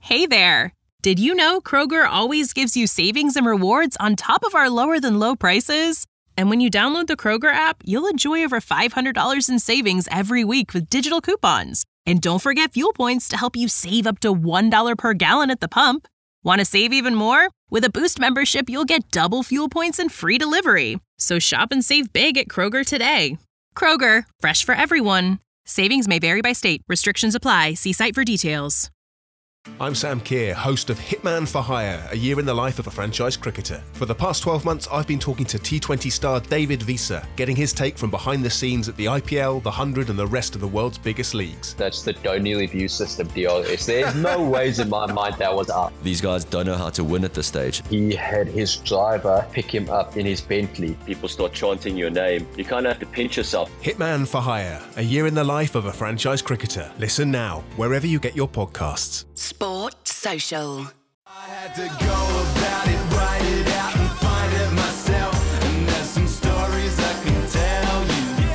Hey there! Did you know Kroger always gives you savings and rewards on top of our lower-than-low prices? And when you download the Kroger app, you'll enjoy over $500 in savings every week with digital coupons. And don't forget fuel points to help you save up to $1 per gallon at the pump. Want to save even more? With a Boost membership, you'll get double fuel points and free delivery. So shop and save big at Kroger today. Kroger, fresh for everyone. Savings may vary by state. Restrictions apply. See site for details. I'm Sam Keir, host of Hitman for Hire, a year in the life of a franchise cricketer. For the past 12 months, I've been talking to T20 star David Visa, getting his take from behind the scenes at the IPL, the 100 and the rest of the world's biggest leagues. That's the D'O'Neill view system deal. There's no ways in my mind that was up. These guys don't know how to win at this stage. He had his driver pick him up in his Bentley. People start chanting your name. You kind of have to pinch yourself. Hitman for Hire, a year in the life of a franchise cricketer. Listen now, wherever you get your podcasts. Sport Social. I had to go about it, write it out and find it myself. And there's some stories I can tell you.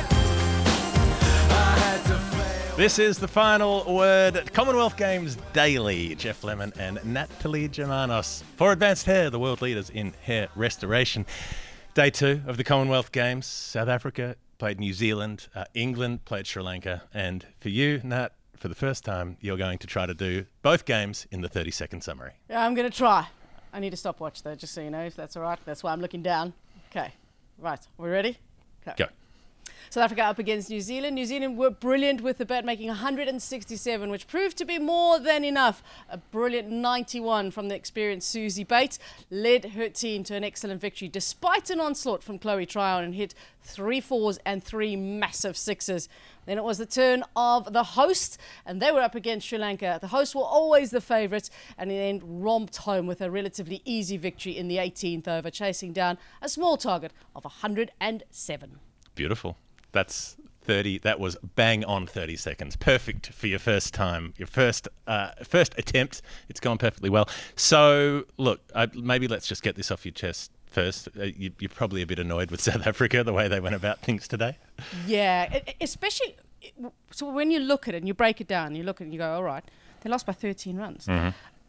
I had to fail. This is the final word at Commonwealth Games Daily. Jeff Lemon and Natalie Germanos for Advanced Hair, the world leaders in hair restoration. Day 2 of the Commonwealth Games. South Africa played New Zealand. England played Sri Lanka. And for you, Nat, for the first time, you're going to try to do both games in the 30-second summary. Yeah, I'm going to try. I need a stopwatch, though, just so you know, if that's all right. That's why I'm looking down. Okay. Right. Are we ready? Okay. Go. South Africa up against New Zealand. New Zealand were brilliant with the bat, making 167, which proved to be more than enough. A brilliant 91 from the experienced Susie Bates led her team to an excellent victory, despite an onslaught from Chloe Tryon and hit 3 fours and 3 massive sixes. Then it was the turn of the host, and they were up against Sri Lanka. The hosts were always the favourites, and in the end romped home with a relatively easy victory in the 18th over, chasing down a small target of 107. Beautiful. That's 30. That was bang on 30 seconds. Perfect for your first time, your first attempt. It's gone perfectly well. So, look, maybe let's just get this off your chest first. You're probably a bit annoyed with South Africa, the way they went about things today. Yeah, especially so when you look at it and you break it down, you look at it and you go, all right, they lost by 13 runs. Mm-hmm.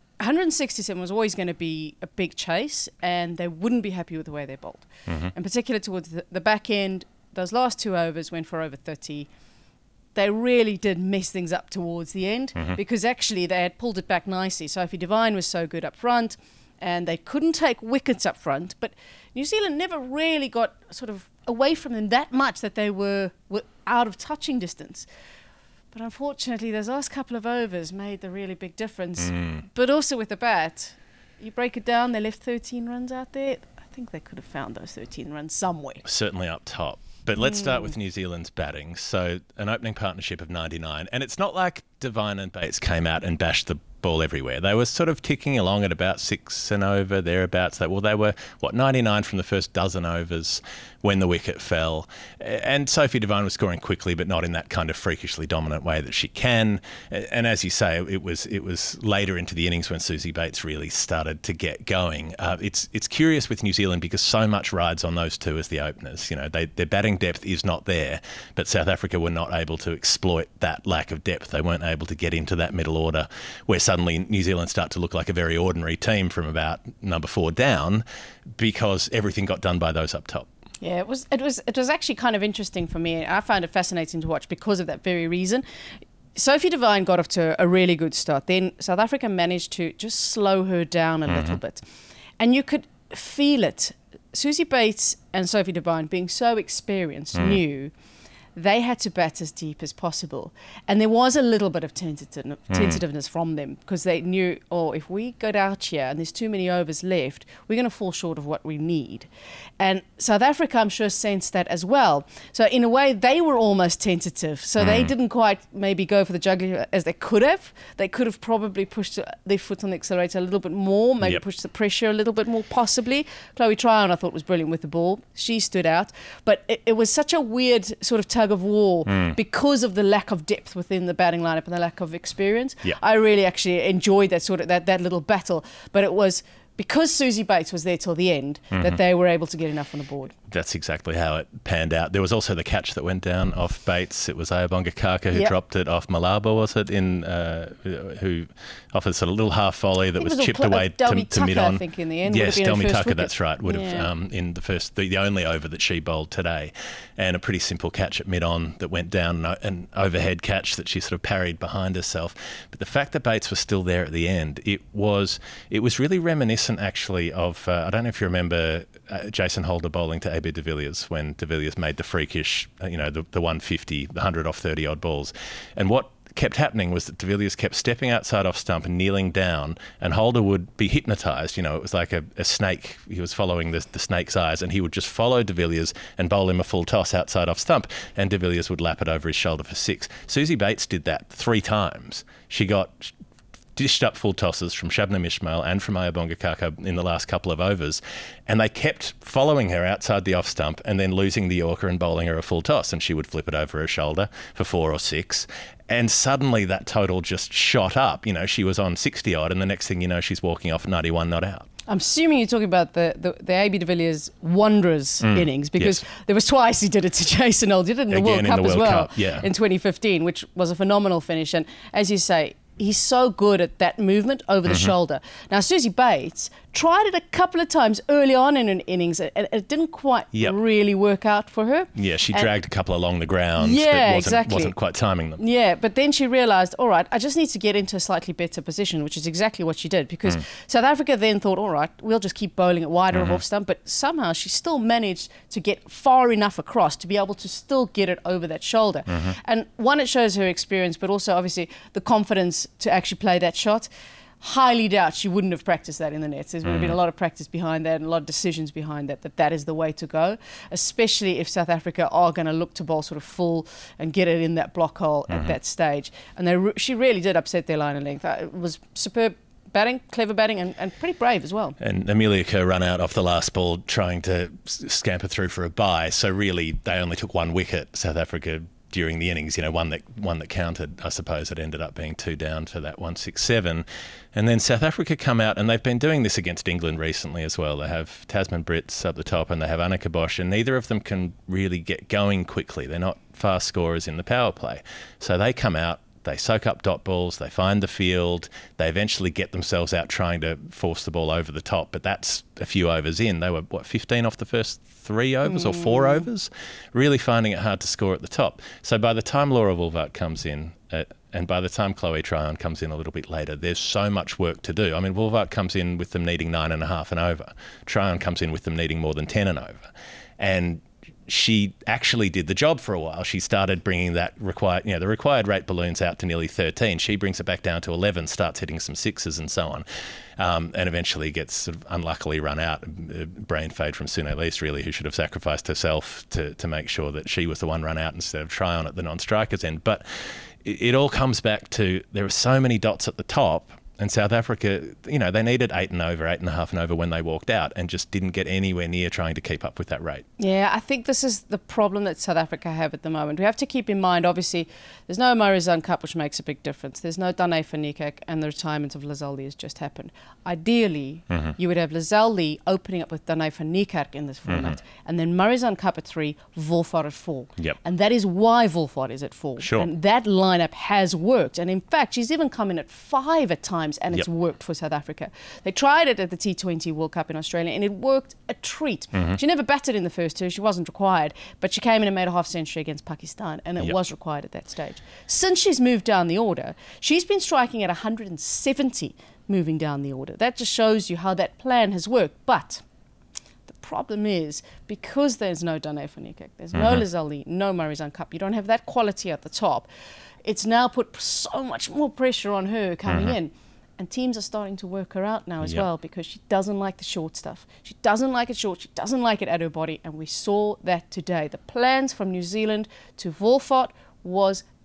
167 was always going to be a big chase, and they wouldn't be happy with the way they bowled. Mm-hmm. In particular towards the back end, those last 2 overs went for over 30. They really did mess things up towards the end, because actually they had pulled it back nicely. Sophie Devine was so good up front, and they couldn't take wickets up front. But New Zealand never really got sort of away from them that much that they were out of touching distance. But unfortunately, those last couple of overs made the really big difference. But also with the bat, you break it down, they left 13 runs out there. I think they could have found those 13 runs somewhere. Certainly up top. But let's start with New Zealand's batting. So an opening partnership of 99. And it's not like Devine and Bates came out and bashed the ball everywhere. They were sort of ticking along at about 6 and over, thereabouts. They were, 99 from the first dozen overs when the wicket fell. And Sophie Devine was scoring quickly, but not in that kind of freakishly dominant way that she can. And as you say, it was later into the innings when Susie Bates really started to get going. It's curious with New Zealand because so much rides on those two as the openers. You know, their batting depth is not there, but South Africa were not able to exploit that lack of depth. They weren't able to get into that middle order where suddenly New Zealand start to look like a very ordinary team from about number 4 down, because everything got done by those up top. Yeah, it was actually kind of interesting for me. I found it fascinating to watch because of that very reason. Sophie Devine got off to a really good start. Then South Africa managed to just slow her down a little bit. And you could feel it. Susie Bates and Sophie Devine, being so experienced, knew they had to bat as deep as possible. And there was a little bit of tentativeness from them, because they knew, if we go out here and there's too many overs left, we're going to fall short of what we need. And South Africa, I'm sure, sensed that as well. So in a way, they were almost tentative. So they didn't quite maybe go for the jugular as they could have. They could have probably pushed their foot on the accelerator a little bit more, maybe pushed the pressure a little bit more possibly. Chloe Tryon, I thought, was brilliant with the ball. She stood out. But it was such a weird sort of tug of war because of the lack of depth within the batting lineup and the lack of experience. I really actually enjoyed that sort of that little battle. But it was because Susie Bates was there till the end, that they were able to get enough on the board. That's exactly how it panned out. There was also the catch that went down off Bates. It was Ayabonga Kaka who dropped it off Malabo, was it? Who off a sort of little half volley that was chipped away to mid-on. I think in the end. Yes, Delmy Tucker, wicket. that's right. Would have in the only over that she bowled today, and a pretty simple catch at mid-on that went down, an overhead catch that she sort of parried behind herself. But the fact that Bates was still there at the end, it was really reminiscent actually of I don't know if you remember Jason Holder bowling to AB de Villiers when de Villiers made the freakish, the 150, the 100 off 30 odd balls, and what kept happening was that de Villiers kept stepping outside off stump and kneeling down, and Holder would be hypnotised. It was like a snake. He was following the snake's eyes, and he would just follow de Villiers and bowl him a full toss outside off stump, and de Villiers would lap it over his shoulder for 6. Susie Bates did that 3 times. She got dished up full tosses from Shabnam Ismail and from Ayabonga Kaka in the last couple of overs, and they kept following her outside the off stump and then losing the Yorker and bowling her a full toss, and she would flip it over her shoulder for 4 or 6. And suddenly that total just shot up. She was on 60 odd, and the next thing you know, she's walking off 91 not out. I'm assuming you're talking about the AB de Villiers Wanderers innings, because there was twice he did it to Jason Holt. He did it in the World Cup as well in 2015, which was a phenomenal finish. And as you say, he's so good at that movement over the shoulder. Now, Susie Bates tried it a couple of times early on in an innings, and it didn't quite really work out for her. Yeah, she dragged a couple along the ground, but wasn't quite timing them. Yeah, but then she realised, all right, I just need to get into a slightly better position, which is exactly what she did, because South Africa then thought, all right, we'll just keep bowling it wider of off stump, but somehow she still managed to get far enough across to be able to still get it over that shoulder. And one, it shows her experience, but also obviously the confidence to actually play that shot. Highly doubt she wouldn't have practiced that in the nets. There's would have been a lot of practice behind that and a lot of decisions behind that is the way to go, especially if South Africa are going to look to bowl sort of full and get it in that block hole at that stage. And she really did upset their line of length. It was superb batting, clever batting, and pretty brave as well. And Amelia Kerr run out off the last ball trying to scamper through for a bye. So really, they only took 1 wicket, South Africa, during the innings, one that counted. I suppose it ended up being 2 down for that 167. And then South Africa come out, and they've been doing this against England recently as well. They have Tasman Brits up the top, and they have Annika Bosch, and neither of them can really get going quickly. They're not fast scorers in the power play. So they come out, they soak up dot balls, they find the field, they eventually get themselves out trying to force the ball over the top, but that's a few overs in. They were, 15 off the first 3 overs or 4 overs? Really finding it hard to score at the top. So by the time Laura Woolfart comes in, and by the time Chloe Tryon comes in a little bit later, there's so much work to do. I mean, Woolfart comes in with them needing 9.5 and over. Tryon comes in with them needing more than 10 and over. And she actually did the job for a while. She started bringing that the required rate balloons out to nearly 13. She brings it back down to 11, starts hitting some 6s and so on, and eventually gets sort of unluckily run out. Brain fade from Sune Least, really, who should have sacrificed herself to make sure that she was the one run out instead of Tryon at the non-strikers end. But it all comes back to there are so many dots at the top. And South Africa, they needed 8 and over, 8.5 and over when they walked out, and just didn't get anywhere near trying to keep up with that rate. Yeah, I think this is the problem that South Africa have at the moment. We have to keep in mind, obviously, there's no Marizanne Cup, which makes a big difference. There's no Dane van Niekerk, and the retirement of Lizelle Lee has just happened. Ideally, you would have Lizelle Lee opening up with Dane van Niekerk in this format, and then Marizanne Cup at 3, Woolfart at 4. Yep. And that is why Woolfart is at 4. Sure. And that lineup has worked. And in fact, she's even come in at 5 at times, and it's worked for South Africa. They tried it at the T20 World Cup in Australia, and it worked a treat. She never batted in the first 2. She wasn't required, but she came in and made a half century against Pakistan, and it was required at that stage. Since she's moved down the order, she's been striking at 170 moving down the order. That just shows you how that plan has worked. But the problem is, because there's no Dane van Niekerk, there's no Lizelle Lee, no Marizanne Cup, you don't have that quality at the top. It's now put so much more pressure on her coming in. And teams are starting to work her out now as well, because she doesn't like the short stuff. She doesn't like it short. She doesn't like it at her body. And we saw that today. The plans from New Zealand to Woolfart was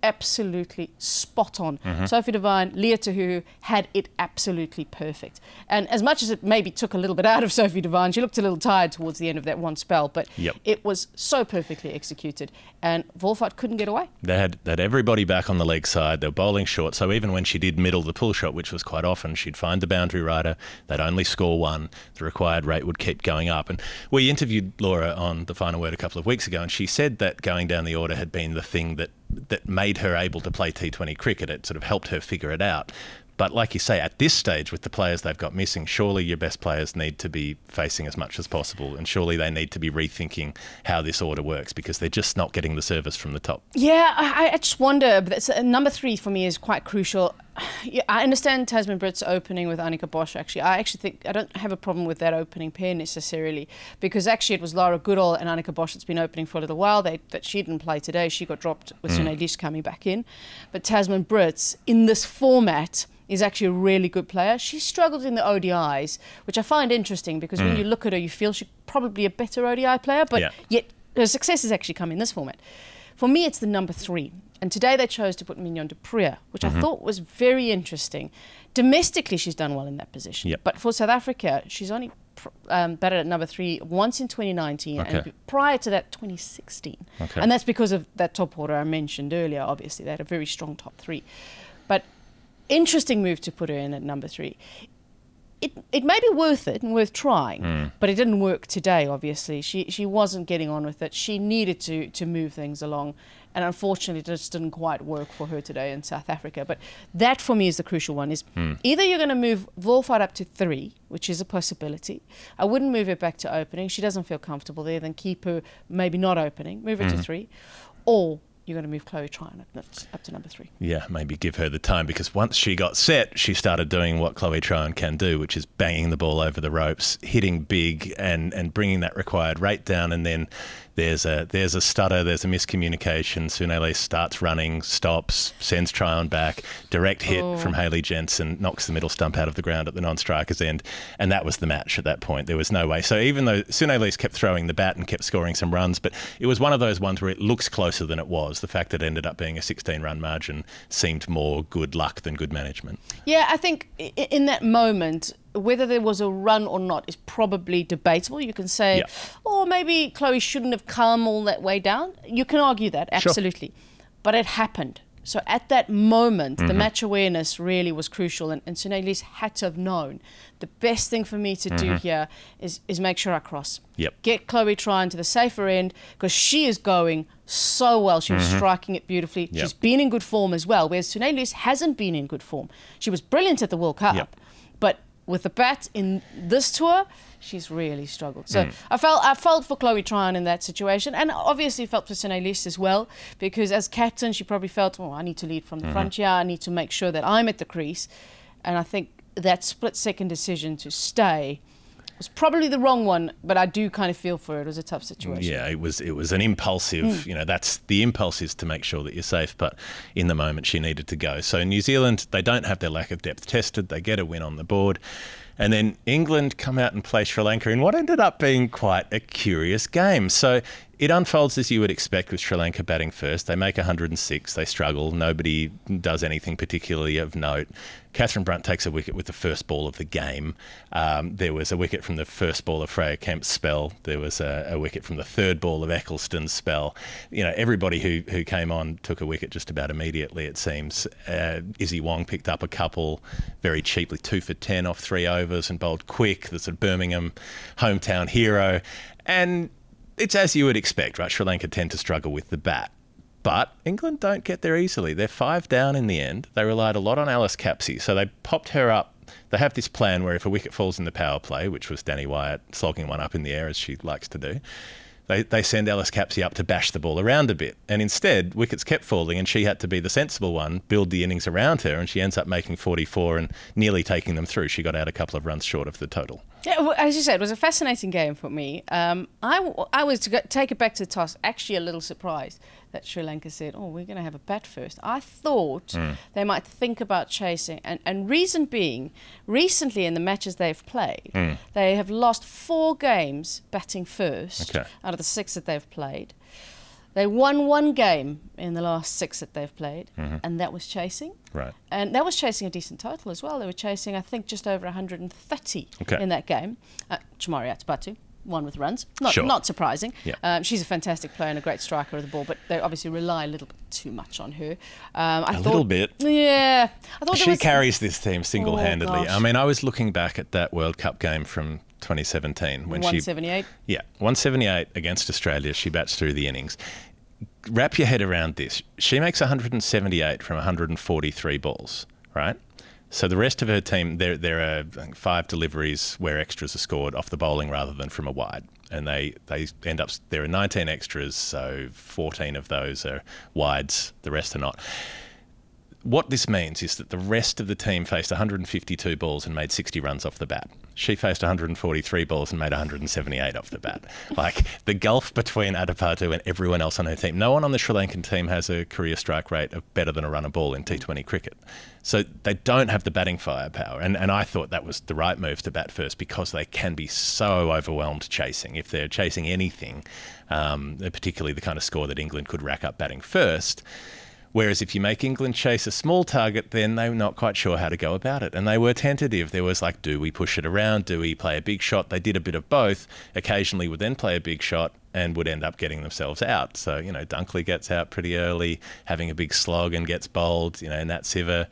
absolutely spot on. Mm-hmm. Sophie Devine, Leah Tahuhu had it absolutely perfect. And as much as it maybe took a little bit out of Sophie Devine, she looked a little tired towards the end of that one spell, but Yep. it was so perfectly executed. And Wolfart couldn't get away. They had everybody back on the leg side. They were bowling short. So even when she did middle the pull shot, which was quite often, she'd find the boundary rider. They'd only score one. The required rate would keep going up. And we interviewed Laura on The Final Word a couple of weeks ago, and she said that going down the order had been the thing that made her able to play T20 cricket. It sort of helped her figure it out. But like you say, at this stage, with the players they've got missing, surely your best players need to be facing as much as possible, and surely they need to be rethinking how this order works, because they're just not getting the service from the top. Yeah, I just wonder. But number 3 for me is quite crucial. Yeah, I understand Tasman Britt's opening with Annika Bosch. Actually, I think I don't have a problem with that opening pair necessarily, because actually it was Lara Goodall and Annika Bosch that's been opening for a little while. That she didn't play today. She got dropped with Sunay Lish coming back in. But Tasman Britt in this format is actually a really good player. She struggled in the ODIs, which I find interesting, because when you look at her, you feel she's probably a better ODI player, but yet her success has actually come in this format. For me, it's the number 3. And today they chose to put Mignon du Preez, which I thought was very interesting. Domestically, she's done well in that position. Yep. But for South Africa, she's only batted at number 3 once in 2019, and prior to that, 2016. Okay. And that's because of that top order I mentioned earlier. Obviously, they had a very strong top 3. But interesting move to put her in at number 3. It may be worth it and worth trying, but it didn't work today, obviously. She wasn't getting on with it. She needed to move things along, and unfortunately it just didn't quite work for her today in South Africa. But that for me is the crucial one, is either you're going to move Wolfart up to 3, which is a possibility. I wouldn't move her back to opening. She doesn't feel comfortable there. Then keep her maybe not opening, move her to 3, or you're going to move Chloe Tryon up to number 3. Yeah, maybe give her the time, because once she got set, she started doing what Chloe Tryon can do, which is banging the ball over the ropes, hitting big and bringing that required rate down. And then there's a stutter, there's a miscommunication. Sunay Lish starts running, stops, sends Tryon back, direct hit from Hayley Jensen, knocks the middle stump out of the ground at the non-striker's end. And that was the match at that point. There was no way. So even though Sunay Lish kept throwing the bat and kept scoring some runs, but it was one of those ones where it looks closer than it was. The fact that it ended up being a 16-run margin seemed more good luck than good management. Yeah, I think in that moment, whether there was a run or not is probably debatable. You can say, oh, maybe Chloe shouldn't have come all that way down. You can argue that, absolutely. Sure. But it happened. So at that moment, the match awareness really was crucial, and Sunay Lish had to have known the best thing for me to do here is make sure I cross. Yep. Get Chloe Tryon to the safer end, because she is going so well. She was striking it beautifully. Yep. She's been in good form as well, whereas Sunay Lish hasn't been in good form. She was brilliant at the World Cup, but with the bat in this tour, she's really struggled. So I felt for Chloe Tryon in that situation, and obviously felt for Sunay Lish as well, because as captain, she probably felt, oh, I need to lead from the front here. I need to make sure that I'm at the crease. And I think that split-second decision to stay was probably the wrong one, but I do kind of feel for it. It was a tough situation. Yeah, it was an impulsive, that's the impulse is to make sure that you're safe, but in the moment she needed to go. So New Zealand, they don't have their lack of depth tested. They get a win on the board. And then England come out and play Sri Lanka in what ended up being quite a curious game. So it unfolds as you would expect, with Sri Lanka batting first. They make 106. They struggle. Nobody does anything particularly of note. Catherine Brunt takes a wicket with the first ball of the game. There was a wicket from the first ball of Freya Kemp's spell. There was a wicket from the third ball of Eccleston's spell. Everybody who came on took a wicket just about immediately, it seems. Izzy Wong picked up a couple very cheaply, 2 for 10 off 3 overs, and bowled quick, the sort of Birmingham hometown hero. And it's as you would expect, right? Sri Lanka tend to struggle with the bat. But England don't get there easily. They're 5 down in the end. They relied a lot on Alice Capsey. So they popped her up. They have this plan where if a wicket falls in the power play, which was Danny Wyatt slogging one up in the air as she likes to do, they send Alice Capsey up to bash the ball around a bit. And instead, wickets kept falling, and she had to be the sensible one, build the innings around her, and she ends up making 44 and nearly taking them through. She got out a couple of runs short of the total. Yeah, well, as you said, it was a fascinating game for me. I was, to take it back to the toss, actually a little surprised that Sri Lanka said, oh, we're going to have a bat first. I thought they might think about chasing. And reason being, recently in the matches they've played, they have lost 4 games batting first out of the 6 that they've played. They won one game in the last 6 that they've played, and that was chasing. Right. And that was chasing a decent total as well. They were chasing, I think, just over 130 in that game. Chamari Atapatu won with runs. Not surprising. Yeah. She's a fantastic player and a great striker of the ball, but they obviously rely a little bit too much on her. Little bit. Yeah. I thought she carries this team single-handedly. gosh. I mean, I was looking back at that World Cup game from 2017 when 178. 178 against Australia. She bats through the innings. Wrap your head around this. She makes 178 from 143 balls, right? So the rest of her team, there are I think, 5 deliveries where extras are scored off the bowling rather than from a wide. And they end up, there are 19 extras, so 14 of those are wides, the rest are not. What this means is that the rest of the team faced 152 balls and made 60 runs off the bat. She faced 143 balls and made 178 off the bat. Like, the gulf between Atapatu and everyone else on her team. No one on the Sri Lankan team has a career strike rate of better than a run a ball in T20 cricket. So they don't have the batting firepower. And I thought that was the right move to bat first because they can be so overwhelmed chasing. If they're chasing anything, particularly the kind of score that England could rack up batting first. Whereas if you make England chase a small target, then they're not quite sure how to go about it. And they were tentative. There was like, do we push it around? Do we play a big shot? They did a bit of both. Occasionally would then play a big shot and would end up getting themselves out. So, Dunkley gets out pretty early, having a big slog and gets bowled. Nat Siver,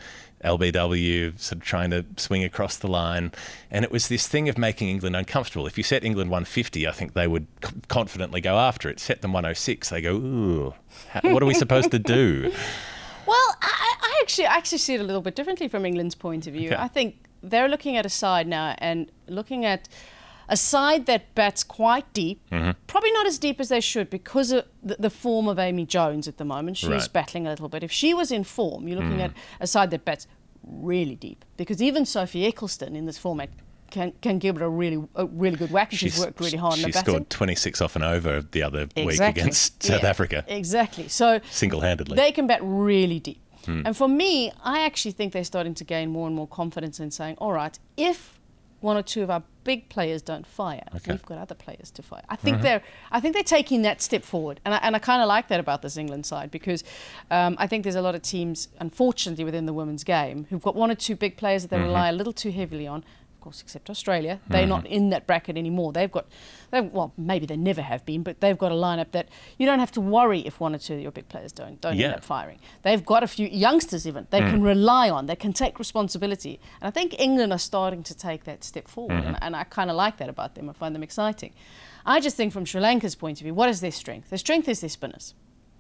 LBW, sort of trying to swing across the line. And it was this thing of making England uncomfortable. If you set England 150, I think they would confidently go after it. Set them 106, they go, ooh, what are we supposed to do? Well, I actually see it a little bit differently from England's point of view. Okay. I think they're looking at a side now and looking at a side that bats quite deep, probably not as deep as they should because of the form of Amy Jones at the moment. She's battling a little bit. If she was in form, you're looking at a side that bats really deep because even Sophie Eccleston in this format can give it a really good whack. She's worked really hard on the batting. She scored 26 off and over the other week against South Africa. Exactly. So single-handedly. They can bat really deep. And for me, I actually think they're starting to gain more and more confidence in saying, all right, if one or two of our big players don't fire, we've got other players to fire. I think they're taking that step forward, and I kind of like that about this England side because I think there's a lot of teams, unfortunately, within the women's game who've got one or two big players that they rely a little too heavily on. Of course, except Australia, they're not in that bracket anymore. Well, maybe they never have been, but they've got a lineup that you don't have to worry if one or two of your big players don't end up firing. They've got a few youngsters even they can rely on. They can take responsibility, and I think England are starting to take that step forward, and I kind of like that about them. I find them exciting. I just think from Sri Lanka's point of view, what is their strength? Their strength is their spinners.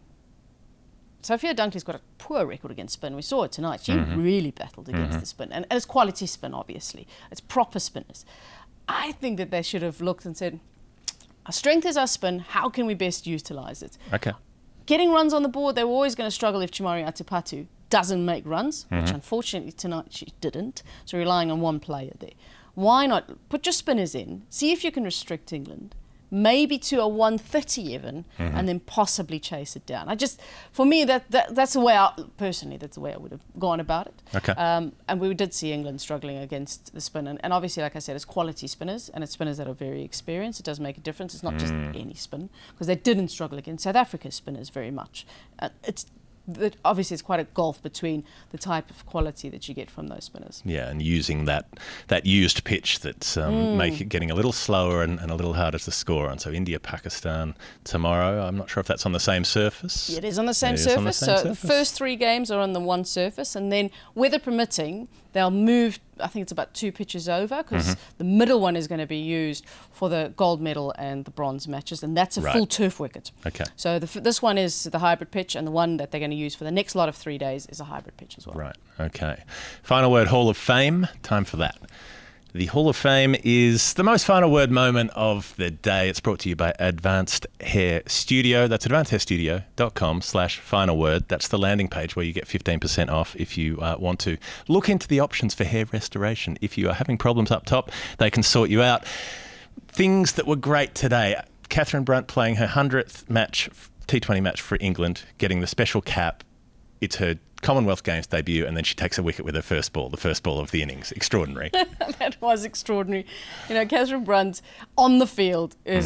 Sophia Dunkley's got a poor record against spin. We saw it tonight. She really battled against the spin. And it's quality spin, obviously. It's proper spinners. I think that they should have looked and said, our strength is our spin. How can we best utilise it? Okay. Getting runs on the board, they were always going to struggle if Chamari Atapatu doesn't make runs, which unfortunately tonight she didn't. So relying on one player there. Why not put your spinners in, see if you can restrict England, maybe to a 130 even, and then possibly chase it down. For me, that's the way that's the way I would have gone about it. Okay. And we did see England struggling against the spin. And obviously, like I said, it's quality spinners, and it's spinners that are very experienced. It does make a difference. It's not just any spin, because they didn't struggle against South Africa's spinners very much. Obviously, it's quite a gulf between the type of quality that you get from those spinners. Yeah, and using that used pitch that's make it getting a little slower and a little harder to score on. So India, Pakistan tomorrow. I'm not sure if that's on the same surface. It is on the same surface. The first 3 games are on the one surface, and then weather permitting, they'll move. I think it's about 2 pitches over because the middle one is going to be used for the gold medal and the bronze matches, and that's a full turf wicket. Okay. So this one is the hybrid pitch, and the one that they're going to use for the next lot of 3 days is a hybrid pitch as well. Right. Okay. Final word, Hall of Fame. Time for that. The Hall of Fame is the most final word moment of the day. It's brought to you by Advanced Hair Studio. That's advancedhairstudio.com/final word. That's the landing page where you get 15% off if you want to look into the options for hair restoration. If you are having problems up top, they can sort you out. Things that were great today. Catherine Brunt playing her 100th match, T20 match for England, getting the special cap. It's her Commonwealth Games debut, and then she takes a wicket with her first ball, the first ball of the innings. Extraordinary. That was extraordinary. Catherine Brunt on the field is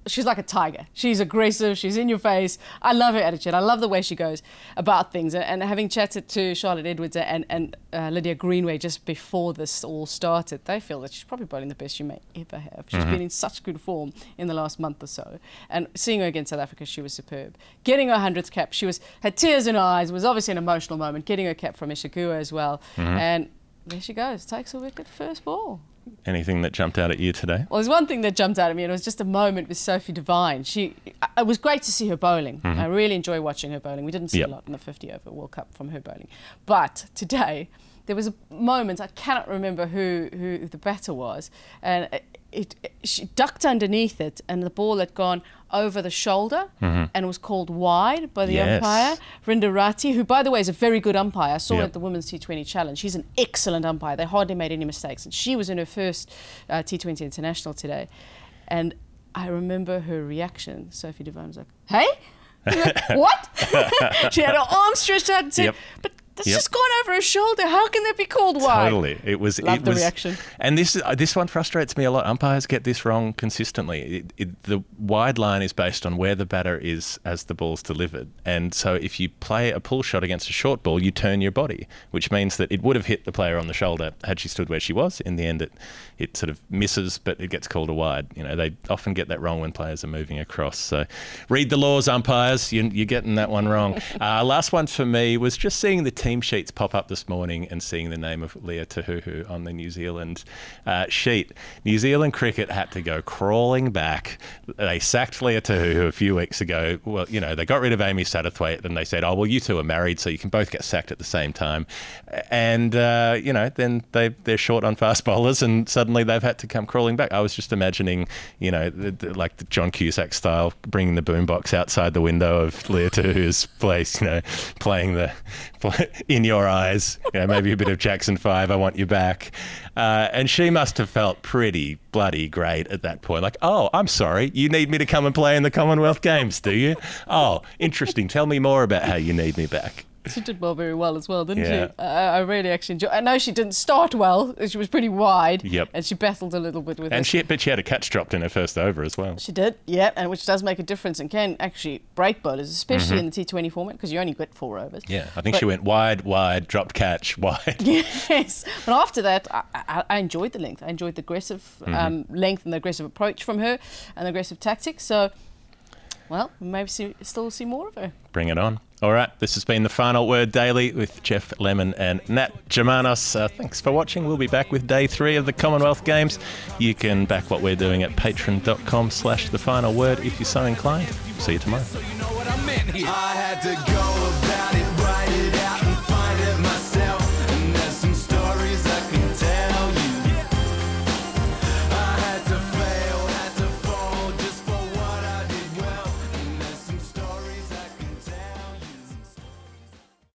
she's like a tiger. She's aggressive. She's in your face. I love her attitude. I love the way she goes about things. And having chatted to Charlotte Edwards and Lydia Greenway just before this all started, they feel that she's probably bowling the best she may ever have. She's been in such good form in the last month or so. And seeing her against South Africa, she was superb. Getting her 100th cap, had tears in her eyes. It was obviously an emotional moment. Getting her cap from Ishigua as well. And there she goes. Takes a wicket first ball. Anything that jumped out at you today? Well, there's one thing that jumped out at me, and it was just a moment with Sophie Devine. It was great to see her bowling. I really enjoy watching her bowling. We didn't see a lot in the 50 over World Cup from her bowling. But today, there was a moment, I cannot remember who the batter was, and she ducked underneath it, and the ball had gone over the shoulder and was called wide by the umpire, Rinda Rati, who, by the way, is a very good umpire. I saw her at the Women's T20 Challenge. She's an excellent umpire. They hardly made any mistakes. And she was in her first T20 International today. And I remember her reaction. Sophie Devine was like, hey? Like, what? She had her arms stretched out and said, but that's just gone over her shoulder. How can that be called wide? Totally. It was the reaction. And this one frustrates me a lot. Umpires get this wrong consistently. The wide line is based on where the batter is as the ball's delivered. And so if you play a pull shot against a short ball, you turn your body, which means that it would have hit the player on the shoulder had she stood where she was. In the end, it sort of misses, but it gets called a wide. You know, they often get that wrong when players are moving across. So read the laws, umpires. You're getting that one wrong. Last one for me was just seeing the team sheets pop up this morning and seeing the name of Leah Tahuhu on the New Zealand sheet. New Zealand cricket had to go crawling back. They sacked Leah Tahuhu a few weeks ago. Well, you know, they got rid of Amy Satterthwaite and they said, oh, well, you two are married, so you can both get sacked at the same time. And, you know, then they're short on fast bowlers and suddenly they've had to come crawling back. I was just imagining, you know, like the John Cusack style, bringing the boombox outside the window of Leah Tahuhu's place, you know, playing In Your Eyes, you know, maybe a bit of Jackson 5, I Want You Back. And she must have felt pretty bloody great at that point. Like, oh, I'm sorry, you need me to come and play in the Commonwealth Games, do you? Oh, interesting. Tell me more about how you need me back. She did bowl very well as well, didn't she? I really actually enjoyed. I know she didn't start well. She was pretty wide. Yep. And she battled a little bit with it. But she had a catch dropped in her first over as well. She did, and which does make a difference and can actually break bowlers, especially in the T20 format, because you only get 4 overs. Yeah, I think she went wide, dropped catch, wide. Yes. But after that, I enjoyed the length. I enjoyed the aggressive length and the aggressive approach from her and the aggressive tactics. So, well, maybe still see more of her. Bring it on. All right, this has been The Final Word Daily with Jeff Lemon and Nat Germanos. Thanks for watching. We'll be back with day 3 of the Commonwealth Games. You can back what we're doing at patreon.com/thefinalword if you're so inclined. See you tomorrow. So you know what I meant here. I had to go